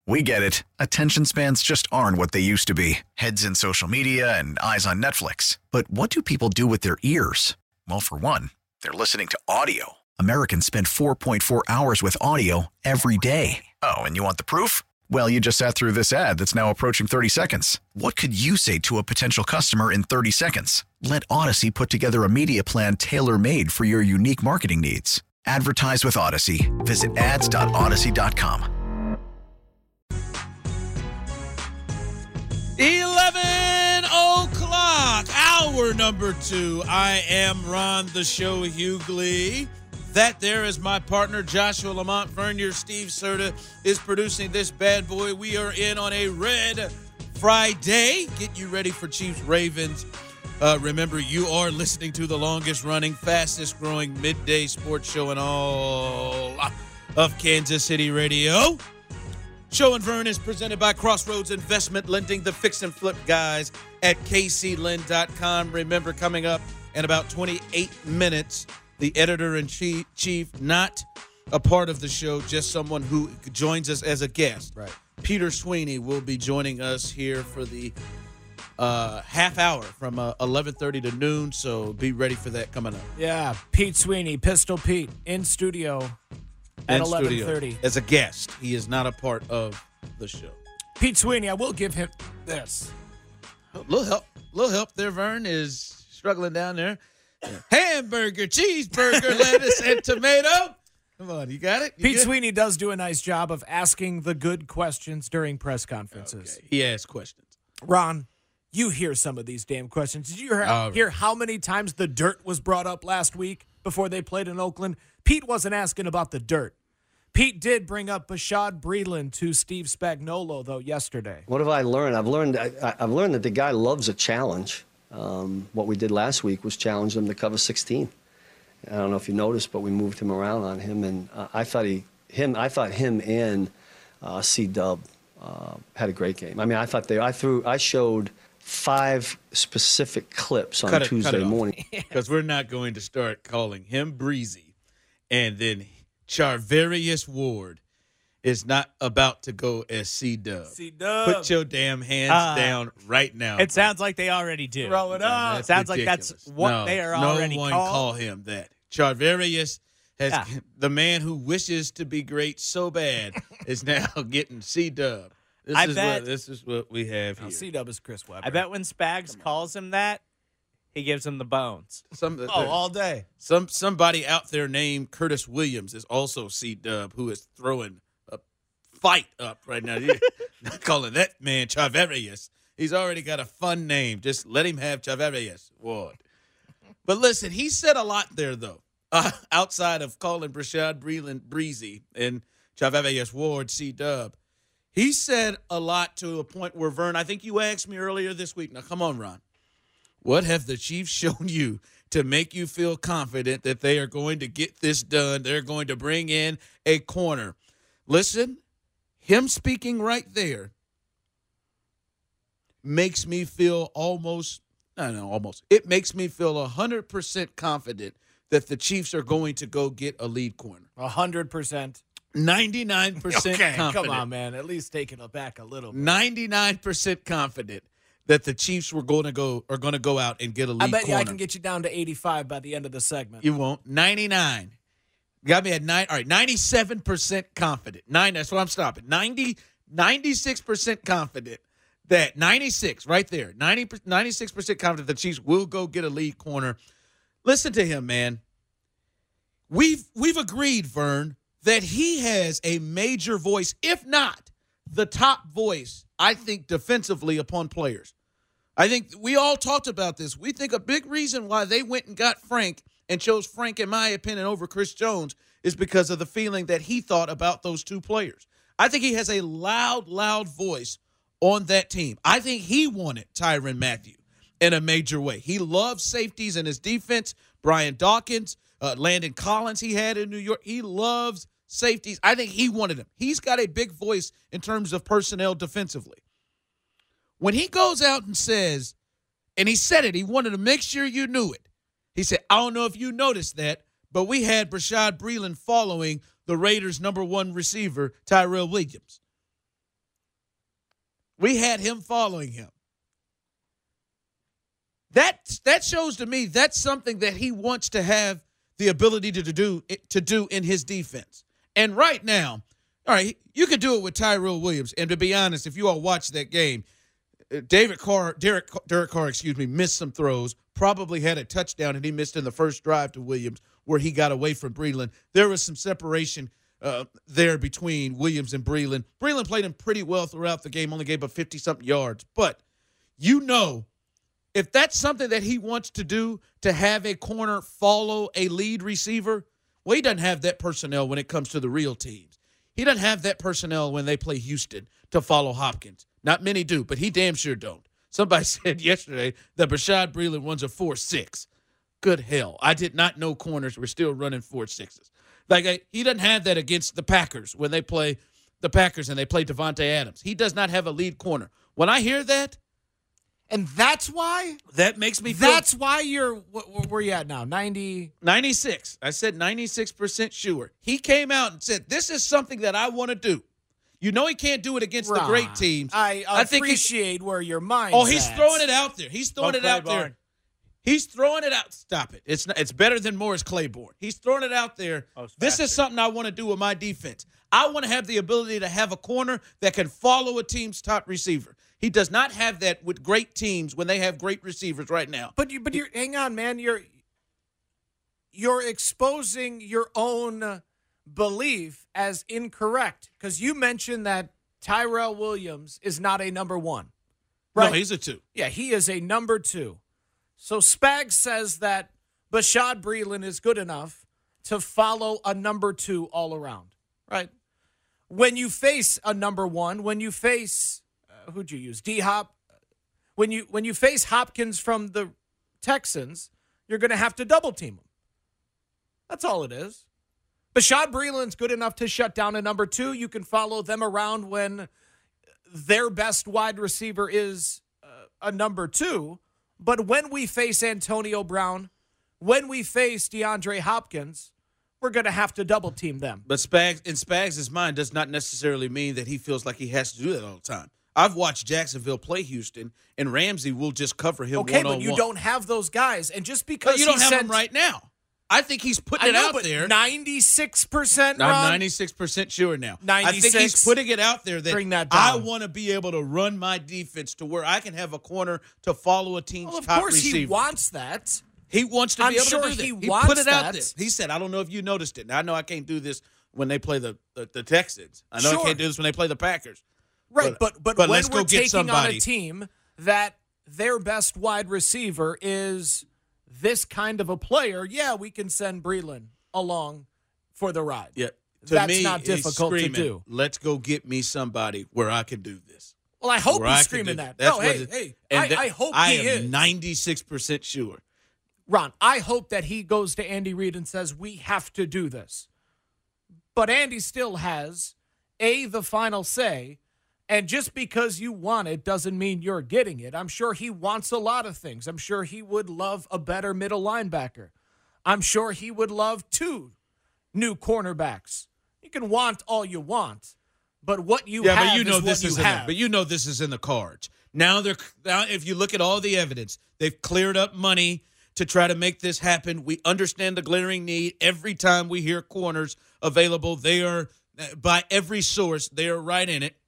We get it. Attention spans just aren't what they used to be. Heads in social media and eyes on Netflix. But what do people do with their ears? Well, for one, they're listening to audio. Americans spend 4.4 hours with audio every day. Oh, and you want the proof? Well, you just sat through this ad that's now approaching 30 seconds. What could you say to a potential customer in 30 seconds? Let Odyssey put together a media plan tailor-made for your unique marketing needs. Advertise with Odyssey. Visit ads.odyssey.com. 11 o'clock, hour number 2. I am Ron the Show Hughley. That there is my partner, Joshua Lamont Vernier. Steve Serta is producing this bad boy. We are in on a Red Friday. Get you ready for Chiefs Ravens. Remember, you are listening to the longest running, fastest growing midday sports show in all of Kansas City radio. Show and Vern is presented by Crossroads Investment Lending, the fix and flip guys at kclend.com. Remember, coming up in about 28 minutes, the editor-in-chief, not a part of the show, just someone who joins us as a guest. Right. Peter Sweeney will be joining us here for the half hour from 11:30 to noon, so be ready for that coming up. Yeah, Pete Sweeney, Pistol Pete, in studio at 11:30. As a guest. He is not a part of the show. Pete Sweeney, I will give him this. Little help there, Vern is struggling down there. Hamburger, cheeseburger, lettuce, and tomato. Come on, you got it? Pete Sweeney does do a nice job of asking the good questions during press conferences. Okay. He asks questions. Ron, you hear some of these damn questions. Did you hear how many times the dirt was brought up last week before they played in Oakland? Pete wasn't asking about the dirt. Pete did bring up Bashaud Breeland to Steve Spagnuolo, though, yesterday. What have I learned? I've learned that the guy loves a challenge. What we did last week was challenge him to cover 16. I don't know if you noticed, but we moved him around on him, and I thought him and C-Dub had a great game. I mean, I showed 5 specific clips on Tuesday morning. Because we're not going to start calling him Breezy, and then Charvarius Ward is not about to go as C-Dub. C-Dub. Put your damn hands down right now. It sounds like they already do. Throw it up. It sounds like that's what they are already called. called. No one call him that. Charvarius has the man who wishes to be great so bad is now getting C-Dub. This is what we have here. C-Dub is Chris Webber. I bet when Spags calls him that, he gives him the bones. All day. Somebody out there named Curtis Williams is also C-Dub, who is throwing a fight up right now. You're not calling that man Charvarius. He's already got a fun name. Just let him have Charvarius Ward. But listen, he said a lot there, though, outside of calling Bashaud Breeland Breezy and Charvarius Ward C-Dub. He said a lot to a point where, Vern, I think you asked me earlier this week. Now, come on, Ron. What have the Chiefs shown you to make you feel confident that they are going to get this done? They're going to bring in a corner. Listen, him speaking right there makes me feel it makes me feel 100% confident that the Chiefs are going to go get a lead corner. 100%. 99% confident. Come on, man. At least taking it back a little bit. 99% confident that the Chiefs are going to go out and get a lead corner. I bet you I can get you down to 85 by the end of the segment. You won't. 99. Got me at 9. All right, 97% confident. 9. That's what I'm stopping. 96% confident that 96 right there. 96% confident the Chiefs will go get a lead corner. Listen to him, man. We've agreed, Vern, that he has a major voice, if not the top voice, I think, defensively upon players. I think we all talked about this. We think a big reason why they went and got Frank and chose Frank, in my opinion, over Chris Jones is because of the feeling that he thought about those two players. I think he has a loud voice on that team. I think he wanted Tyrann Mathieu in a major way. He loves safeties in his defense. Brian Dawkins, Landon Collins he had in New York. He loves safeties. I think he wanted him. He's got a big voice in terms of personnel defensively. When he goes out and says, and he said it, he wanted to make sure you knew it. He said, I don't know if you noticed that, but we had Bashaud Breeland following the Raiders' number 1 receiver, Tyrell Williams. We had him following him. That shows to me that's something that he wants to have the ability to do in his defense. And right now, all right, you could do it with Tyrell Williams. And to be honest, if you all watch that game, Derek Carr, missed some throws, probably had a touchdown and he missed in the first drive to Williams where he got away from Breeland. There was some separation there between Williams and Breeland. Breeland played him pretty well throughout the game, only gave up 50-something yards. But if that's something that he wants to do, to have a corner follow a lead receiver, well, he doesn't have that personnel when it comes to the real teams. He doesn't have that personnel when they play Houston to follow Hopkins. Not many do, but he damn sure don't. Somebody said yesterday that Bashaud Breeland runs a 4.6. Good hell. I did not know corners were still running 4.6s. He doesn't have that against the Packers when they play the Packers and they play Devontae Adams. He does not have a lead corner. When I hear that, and that's why? That makes me feel. That's why you're, where you at now? 96. I said 96% sure. He came out and said, this is something that I want to do. You know he can't do it against the great teams. I appreciate where your mind's he's at. Throwing it out there. He's throwing it out there. He's throwing it out. Stop it. It's better than Morris Claiborne. He's throwing it out there. This is something I want to do with my defense. I want to have the ability to have a corner that can follow a team's top receiver. He does not have that with great teams when they have great receivers right now. But you're hang on, man. You're exposing your own belief as incorrect because you mentioned that Tyrell Williams is not a number one. Right? No, he's a 2. Yeah, he is a number 2. So Spags says that Bashaud Breeland is good enough to follow a number 2 all around, right? When you face a number 1, when you face who'd you use? D-Hop. When you face Hopkins from the Texans, you're going to have to double team him. That's all it is. Bashaud Breeland's good enough to shut down a number 2. You can follow them around when their best wide receiver is a number 2. But when we face Antonio Brown, when we face DeAndre Hopkins, we're going to have to double team them. But Spags' mind does not necessarily mean that he feels like he has to do that all the time. I've watched Jacksonville play Houston, and Ramsey will just cover him one-on-one. Okay, but you don't have those guys. And just because you don't have them right now. I think he's putting it out there. 96%, Ron? I'm 96% sure now. 96. I think he's putting it out there Bring that I down. want to be able to run my defense to where I can have a corner to follow a team's top receiver. Of course he wants that. He wants to be able to do that. He put it out there. He said, I don't know if you noticed it. Now, I know I can't do this when they play the Texans. I know I can't do this when they play the Packers. Right, but when let's we're go get taking on somebody. a team that their best wide receiver is this kind of a player, yeah, we can send Breeland along for the ride. Yeah, That's not difficult to do. Let's go get me somebody where I can do this. Well, I hope he's screaming that. That's no, I hope he is. I am 96% sure. Ron, I hope that he goes to Andy Reid and says, we have to do this. But Andy still has, the final say. And just because you want it doesn't mean you're getting it. I'm sure he wants a lot of things. I'm sure he would love a better middle linebacker. I'm sure he would love 2 new cornerbacks. You can want all you want, but what you have but you know is this what is you have. But you know this is in the cards. Now if you look at all the evidence, they've cleared up money to try to make this happen. We understand the glaring need. Every time we hear corners available, they are, by every source, they are right in it.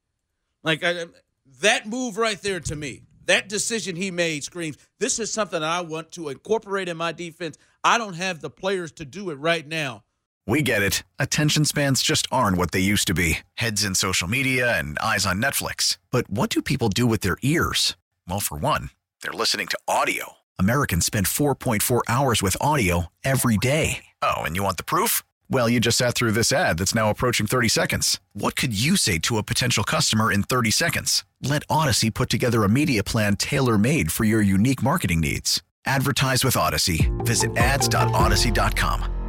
That move right there to me, that decision he made screams, this is something I want to incorporate in my defense. I don't have the players to do it right now. We get it. Attention spans just aren't what they used to be. Heads in social media and eyes on Netflix. But what do people do with their ears? Well, for one, they're listening to audio. Americans spend 4.4 hours with audio every day. Oh, and you want the proof? Well, you just sat through this ad that's now approaching 30 seconds. What could you say to a potential customer in 30 seconds? Let Odyssey put together a media plan tailor-made for your unique marketing needs. Advertise with Odyssey. Visit ads.odyssey.com.